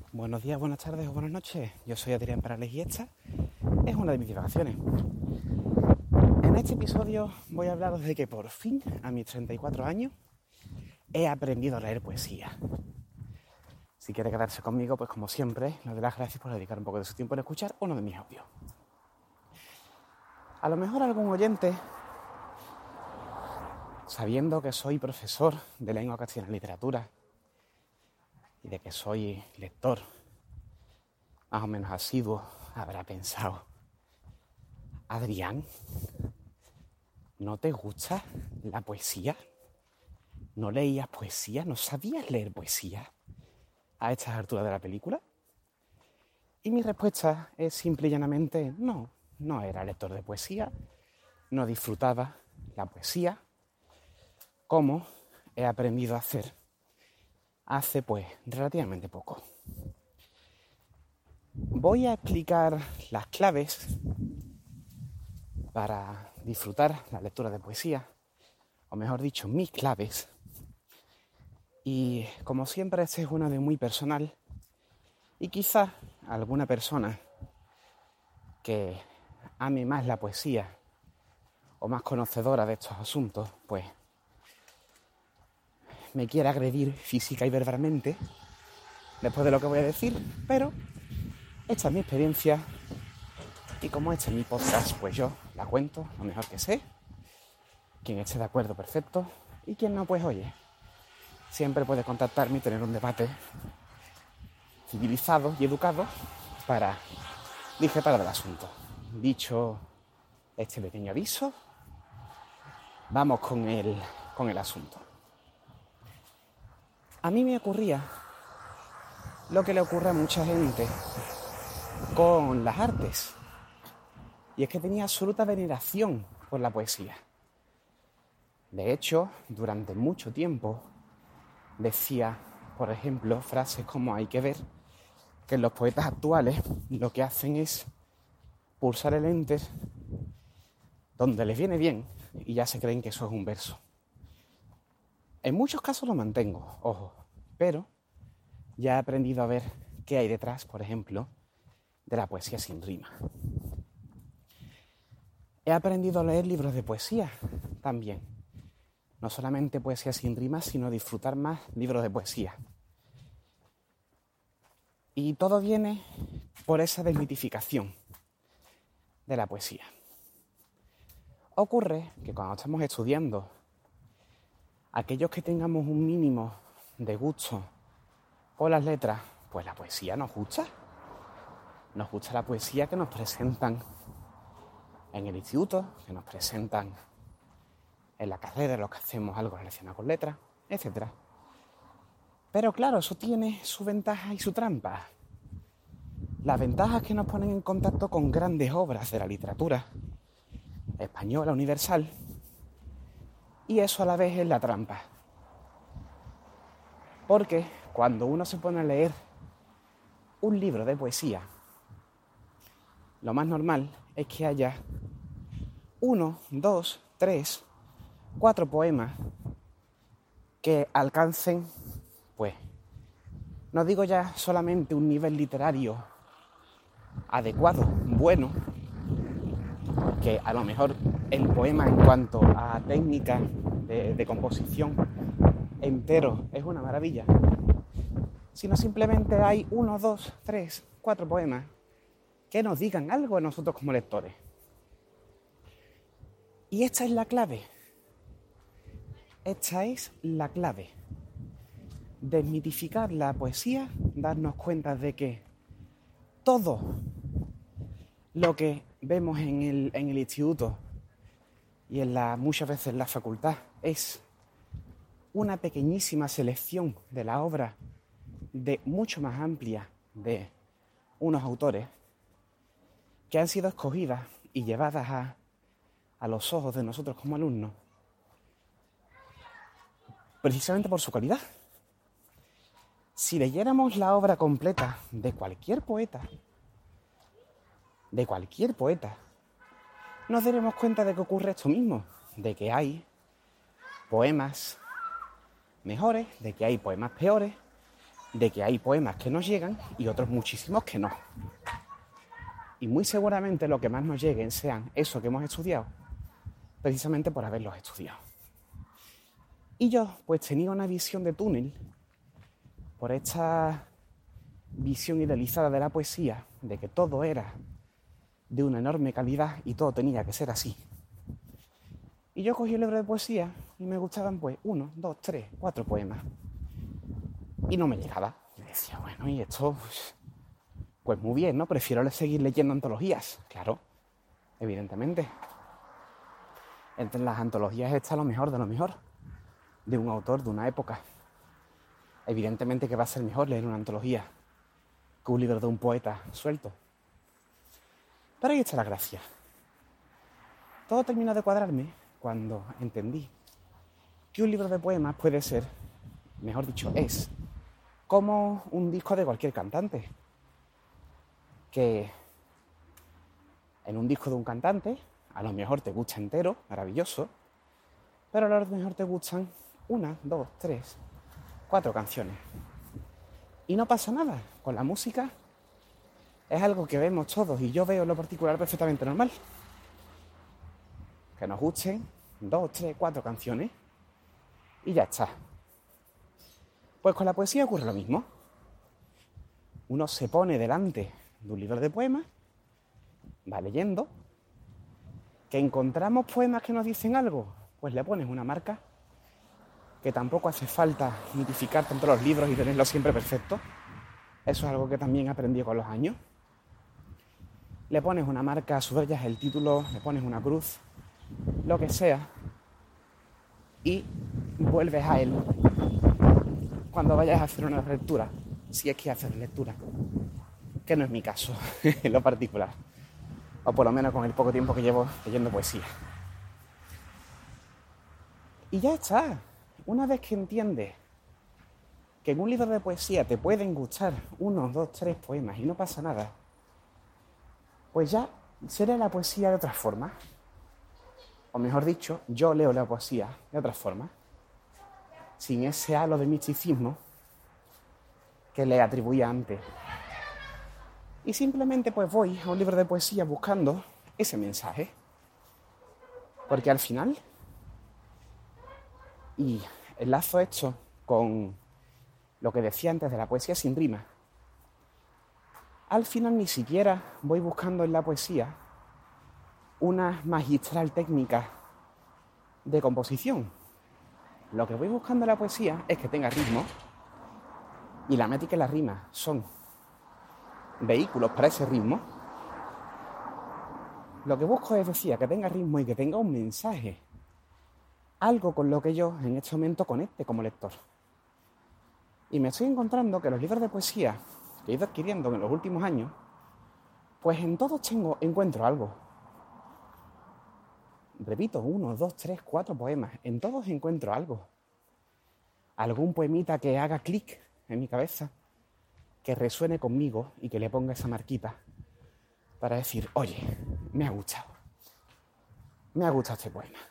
Buenos días, buenas tardes o buenas noches. Yo soy Adrián Parales y esta es una de mis divagaciones. En este episodio voy a hablaros de que por fin, a mis 34 años, he aprendido a leer poesía. Si quiere quedarse conmigo, pues como siempre, le doy las gracias por dedicar un poco de su tiempo en escuchar uno de mis audios. A lo mejor algún oyente, sabiendo que soy profesor de lengua castellana y literatura, y de que soy lector más o menos asiduo, habrá pensado: Adrián, ¿no te gusta la poesía? ¿No leías poesía? ¿No sabías leer poesía a estas alturas de la película? Y mi respuesta es simple y llanamente: no era lector de poesía, no disfrutaba la poesía como he aprendido a hacer hace relativamente poco. Voy a explicar las claves para disfrutar la lectura de poesía, o mejor dicho, mis claves. Y como siempre, este es uno de muy personal, y quizá alguna persona que ame más la poesía o más conocedora de estos asuntos, pues me quiera agredir física y verbalmente después de lo que voy a decir, pero esta es mi experiencia y como este es mi podcast, pues yo la cuento lo mejor que sé. Quien esté de acuerdo, perfecto, y quien no, pues oye, siempre puede contactarme y tener un debate civilizado y educado para discrepar del asunto. Dicho este pequeño aviso, vamos con el asunto. A mí me ocurría lo que le ocurre a mucha gente con las artes, y es que tenía absoluta veneración por la poesía. De hecho, durante mucho tiempo decía, por ejemplo, frases como: hay que ver que los poetas actuales lo que hacen es pulsar el enter donde les viene bien y ya se creen que eso es un verso. En muchos casos lo mantengo, ojo, pero ya he aprendido a ver qué hay detrás, por ejemplo, de la poesía sin rima. He aprendido a leer libros de poesía también. No solamente poesía sin rima, sino a disfrutar más libros de poesía. Y todo viene por esa desmitificación de la poesía. Ocurre que cuando estamos estudiando, aquellos que tengamos un mínimo de gusto por las letras, pues la poesía nos gusta. Nos gusta la poesía que nos presentan en el instituto, que nos presentan en la carrera, los que hacemos algo relacionado con letras, etc. Pero claro, eso tiene su ventaja y su trampa. Las ventajas que nos ponen en contacto con grandes obras de la literatura española universal, y eso a la vez es la trampa. Porque cuando uno se pone a leer un libro de poesía, lo más normal es que haya 1, 2, 3, 4 poemas que alcancen, pues, no digo ya solamente un nivel literario adecuado, bueno, que a lo mejor el poema en cuanto a técnica de composición entero es una maravilla, sino simplemente hay 1, 2, 3, 4 poemas que nos digan algo a nosotros como lectores. Y esta es la clave. Esta es la clave. Desmitificar la poesía, darnos cuenta de que todo lo que vemos en el instituto y muchas veces en la facultad es una pequeñísima selección de la obra de mucho más amplia de unos autores que han sido escogidas y llevadas a los ojos de nosotros como alumnos precisamente por su calidad. Si leyéramos la obra completa de cualquier poeta, nos daremos cuenta de que ocurre esto mismo, de que hay poemas mejores, de que hay poemas peores, de que hay poemas que nos llegan y otros muchísimos que no. Y muy seguramente lo que más nos lleguen sean eso que hemos estudiado, precisamente por haberlos estudiado. Y yo pues tenía una visión de túnel por esta visión idealizada de la poesía, de que todo era de una enorme calidad y todo tenía que ser así. Y yo cogí el libro de poesía y me gustaban pues 1, 2, 3, 4 poemas. Y no me llegaba. Y decía, bueno, y esto, pues muy bien, ¿no? Prefiero seguir leyendo antologías. Claro, evidentemente. Entre las antologías está lo mejor de lo mejor de un autor, de una época. Evidentemente que va a ser mejor leer una antología que un libro de un poeta suelto. Pero ahí está la gracia. Todo terminó de cuadrarme cuando entendí que un libro de poemas puede ser, mejor dicho, es como un disco de cualquier cantante. Que en un disco de un cantante, a lo mejor te gusta entero, maravilloso, pero a lo mejor te gustan 1, 2, 3, 4 canciones. Y no pasa nada. Con la música es algo que vemos todos y yo veo en lo particular perfectamente normal. Que nos gusten 2, 3, 4 canciones y ya está. Pues con la poesía ocurre lo mismo. Uno se pone delante de un libro de poemas, va leyendo, que encontramos poemas que nos dicen algo, pues le pones una marca, que tampoco hace falta mitificar tanto los libros y tenerlos siempre perfectos. Eso es algo que también aprendí con los años. Le pones una marca, subrayas el título, le pones una cruz, lo que sea, y vuelves a él cuando vayas a hacer una lectura, si es que haces lectura, que no es mi caso en lo particular, o por lo menos con el poco tiempo que llevo leyendo poesía. Y ya está. Una vez que entiendes que en un libro de poesía te pueden gustar 1, 2, 3 poemas y no pasa nada, pues ya se lee la poesía de otra forma. O mejor dicho, yo leo la poesía de otra forma, sin ese halo de misticismo que le atribuía antes. Y simplemente pues voy a un libro de poesía buscando ese mensaje. Porque al final, y enlazo esto con lo que decía antes de la poesía sin rima, al final ni siquiera voy buscando en la poesía una magistral técnica de composición. Lo que voy buscando en la poesía es que tenga ritmo, y la métrica y la rima son vehículos para ese ritmo. Lo que busco es, decía, que tenga ritmo y que tenga un mensaje, algo con lo que yo en este momento conecte como lector. Y me estoy encontrando que los libros de poesía que he ido adquiriendo en los últimos años, pues en todos encuentro algo. Repito, 1, 2, 3, 4 poemas, en todos encuentro algo. Algún poemita que haga clic en mi cabeza, que resuene conmigo y que le ponga esa marquita para decir, oye, me ha gustado este poema.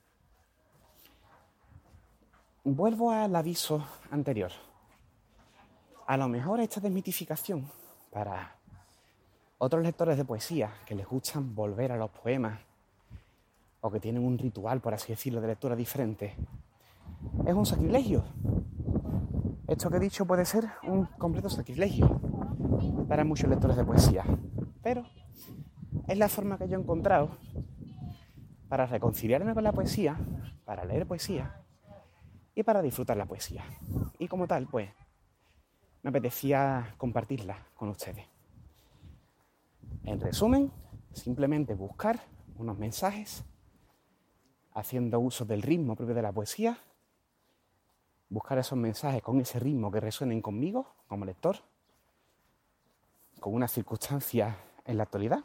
Vuelvo al aviso anterior. A lo mejor esta desmitificación para otros lectores de poesía que les gustan volver a los poemas o que tienen un ritual, por así decirlo, de lectura diferente, es un sacrilegio. Esto que he dicho puede ser un completo sacrilegio para muchos lectores de poesía, pero es la forma que yo he encontrado para reconciliarme con la poesía, para leer poesía y para disfrutar la poesía. Y como tal, pues, me apetecía compartirla con ustedes. En resumen, simplemente buscar unos mensajes haciendo uso del ritmo propio de la poesía, buscar esos mensajes con ese ritmo que resuenen conmigo como lector, con una circunstancia en la actualidad,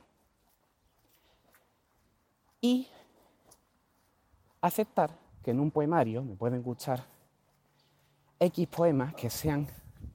y aceptar que en un poemario me pueden gustar X poemas que sean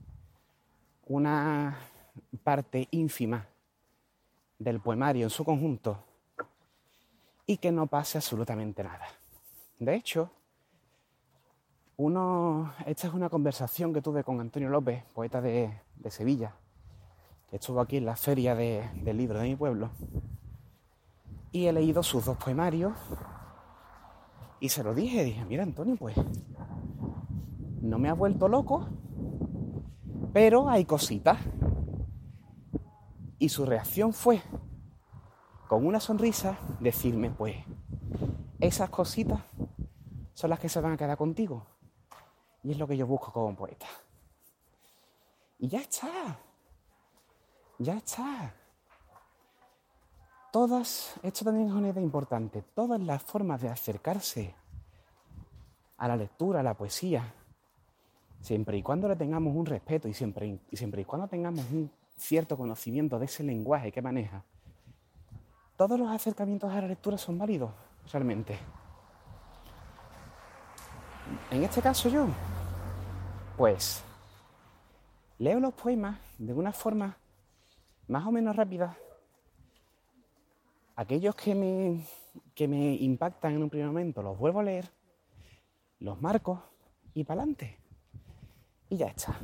una parte ínfima del poemario en su conjunto y que no pase absolutamente nada. De hecho, Esta es una conversación que tuve con Antonio López, poeta de Sevilla, que estuvo aquí en la feria del libro de mi pueblo, y he leído sus 2 poemarios y se lo dije, mira Antonio, pues no me ha vuelto loco, pero hay cositas. Y su reacción fue, con una sonrisa, decirme, pues esas cositas son las que se van a quedar contigo. Y es lo que yo busco como poeta. Y ya está. Esto también es una idea importante, todas las formas de acercarse a la lectura, a la poesía, siempre y cuando le tengamos un respeto y siempre y cuando tengamos un cierto conocimiento de ese lenguaje que maneja, todos los acercamientos a la lectura son válidos, realmente. En este caso yo, pues, leo los poemas de una forma más o menos rápida. Aquellos que me impactan en un primer momento los vuelvo a leer, los marco y para adelante. Y ya está.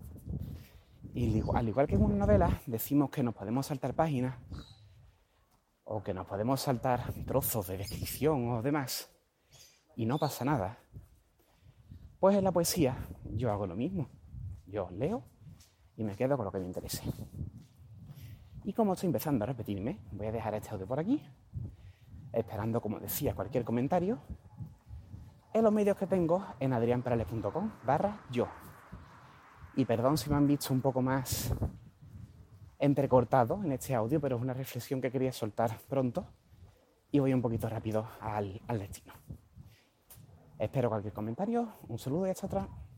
Y al igual que en una novela decimos que nos podemos saltar páginas o que nos podemos saltar trozos de descripción o demás y no pasa nada, pues en la poesía yo hago lo mismo. Yo leo y me quedo con lo que me interese. Y como estoy empezando a repetirme, voy a dejar este audio por aquí, esperando, como decía, cualquier comentario en los medios que tengo en adrianperales.com/yo. Y perdón si me han visto un poco más entrecortado en este audio, pero es una reflexión que quería soltar pronto y voy un poquito rápido al destino. Espero cualquier comentario, un saludo y hasta otra.